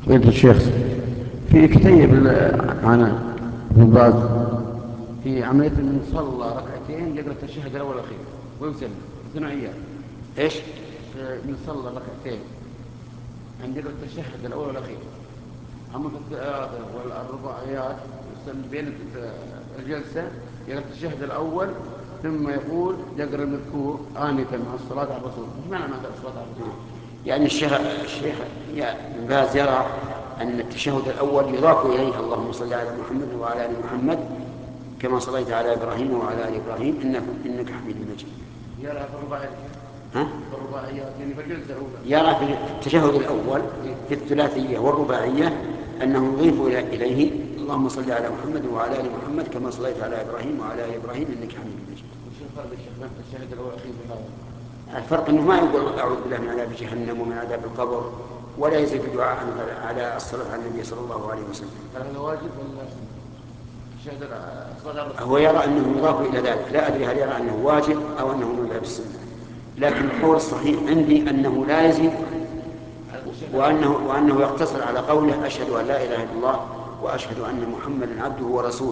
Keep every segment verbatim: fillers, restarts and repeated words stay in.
فضيلة الشيخ، في كتيب عن ابن باز في عملية من صلى ركعتين يقرأ التشهد الأول والأخير ويسلم ثنائيات. إيش؟ من صلى ركعتين عند يقرأ التشهد الأول والأخير، أما في الثلاثة والرباعيات بين الجلسة يقرأ التشهد الأول ثم يقول يقرأ المذكور آنفا مع الصلاة على الرسول. ايش معنى مع الصلاة على الرسول؟ يعني الشيخ الشيخ ابن باز يرى أن التشهد الأول يضاف إليه اللهم صل على محمد وعلى آل محمد كما صليت على إبراهيم وعلى آل إبراهيم إنك إنك حميد مجيد. يرى في الرباعيات ها؟ في الرباعيات يعني في الجلسة الأولى يرى في التشهد الأول في الثلاثية والرباعية أنه يضيف إليه اللهم صل على محمد وعلى آل محمد كما صليت على إبراهيم وعلى آل إبراهيم إنك حميد مجيد. وش الفرق بين التشهد الأول والأخير في هذا؟ الفرق أنه ما يقول أعوذ بالله من عذاب جهنم ومن عذاب القبر، ولا يزيد دعاء على الصلاة على النبي صلى الله عليه وسلم. هل هذا واجب ولا تشهد الصلاة على الرسول؟ هو يرى أنه يضاف إلى ذلك، لا أدري هل يرى أنه واجب أو أنه من باب السنة، لكن القول الصحيح عندي أنه لا يزيد، وأنه, وأنه يقتصر على قوله أشهد أن لا إله إلا الله وأشهد أن محمدا عبده ورسوله.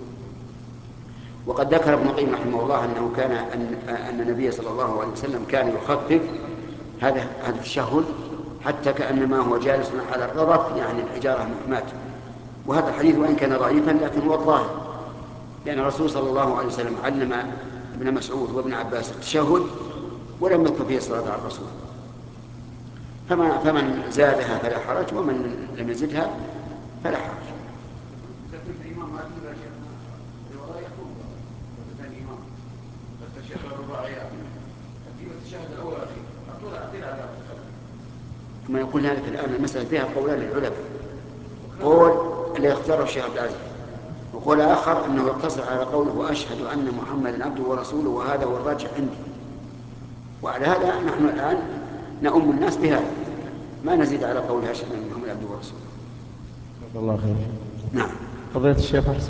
وقد ذكر ابن القيم رحمه الله أنه كان أن, أن النبي صلى الله عليه وسلم كان يخفف هذا هذا التشهد حتى كأنما هو جالس على الرضف، يعني الحجارة المحماة. وهذا الحديث وإن كان ضعيفا لكن هو الظاهر، لأن الرسول صلى الله عليه وسلم علم ابن مسعود وابن عباس التشهد ولم يذكر فيه الصلاة على الرسول. فمن, فمن زادها فلا حرج، ومن لم يزدها فلا حرج. لكن الإمام ما تقول شيء ولا يحكم ثاني إمام التشهد الرباعيات التشهد الأول والأخير أقول أعطينا على ثم يقول ذلك الآن المسألة فيها قولان للعلماء، قول اللي اختاره الشيخ عبد العزيز، وقول آخر أنه يقتصر على قوله وأشهد أن محمدا عبده ورسوله، وهذا هو الراجح عندي. وعلى هذا نحن الآن نؤم الناس بهذا، ما نزيد على قول أشهد أن محمدا عبده ورسوله. الله خير. نعم. فضيلة الشيخ